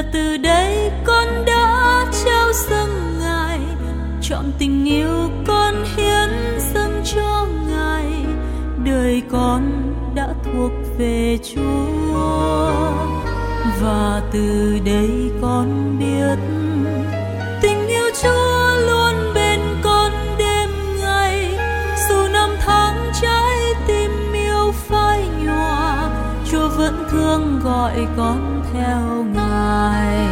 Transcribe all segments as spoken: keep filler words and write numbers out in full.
là từ đây con đã trao dâng Ngài, chọn tình yêu con hiến dâng cho Ngài. Đời con đã thuộc về Chúa, và từ đây con biết tình yêu Chúa luôn bên con đêm ngày. Dù năm tháng trái tim yêu phai nhòa, Chúa vẫn thương gọi con theo Ngài.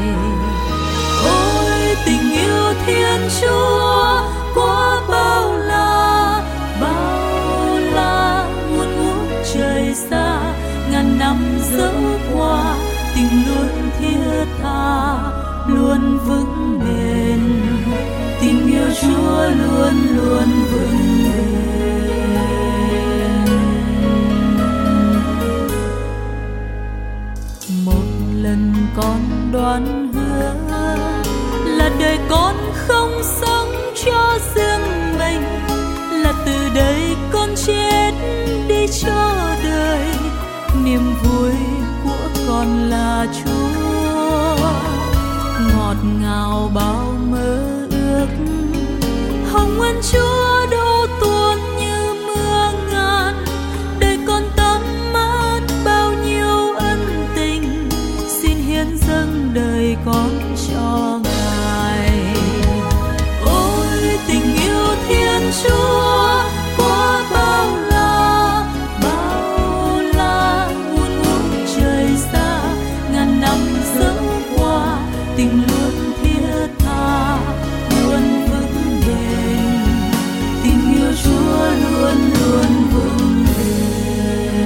Ôi tình yêu Thiên Chúa quá bao la, bao la muôn ngút trời xa. Ngàn năm dẫu qua tình luôn thiết tha, luôn vững bền. Tình yêu Chúa luôn luôn vững bền. Một lần con đoán hứa là đời con không sống cho riêng mình, là từ đây con chết đi cho đời. Niềm vui của con là Chúa, ngọt ngào bao mơ ước. Hồng ân Chúa đổ tuôn như mưa ngàn, đời con tắm mát bao nhiêu ân tình. Xin hiến dâng đời con cho Ngài. Ôi tình yêu Thiên Chúa quá bao la, bao la muôn ngút trời xa. Ngàn năm dẫu qua tình luôn thiết tha, luôn vững bền. Tình yêu Chúa luôn luôn vững bền.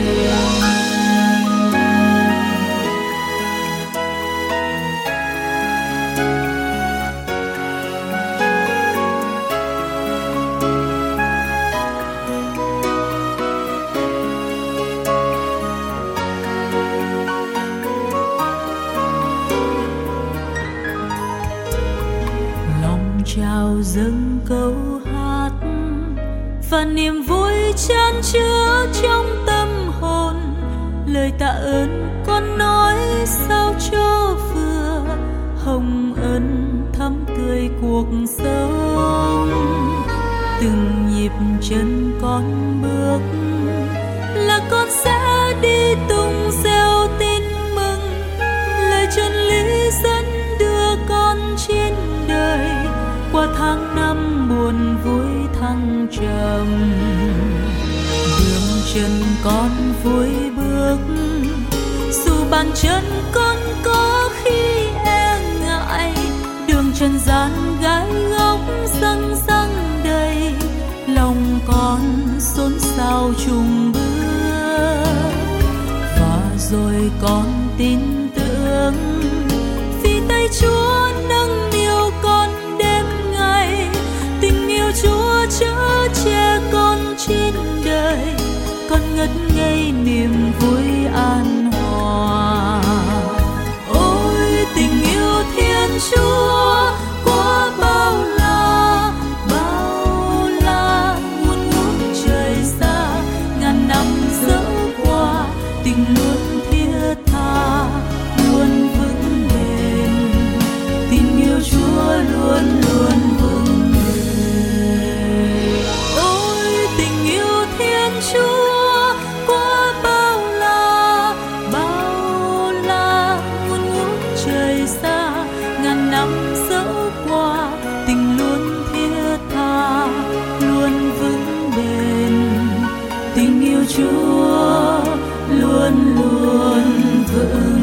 Chào dâng câu hát và niềm vui chan chứa trong tâm hồn. Lời tạ ơn con nói sao cho vừa, hồng ân thắm tươi cuộc sống. Từng nhịp chân con bước là con sẽ đi tung reo tin mừng. Lời chân lý dẫn đưa con trên đời, qua tháng năm buồn vui thăng trầm. Đường chân con vui bước, dù bàn chân con có khi e ngại. Đường trần gian gái góc răng răng đầy, lòng con xốn xao chung bước. Và rồi con tin tưởng vì tay Chúa nâng niu con đêm ngày. Tình yêu Chúa chở che con trên đời, con ngất ngây niềm vui an hòa. Ôi tình yêu Thiên Chúa quá bao la, bao la muôn ngút trời xa. Ngàn năm dẫu qua tình luôn thiết tha, luôn vững bền. Tình yêu Chúa luôn luôn vững bền. Ôi tình yêu Thiên Chúa quá bao la, bao la muôn ngút trời xa. Ngàn năm dẫu qua tình luôn thiết tha, luôn vững bền. Tình yêu Chúa luôn luôn vững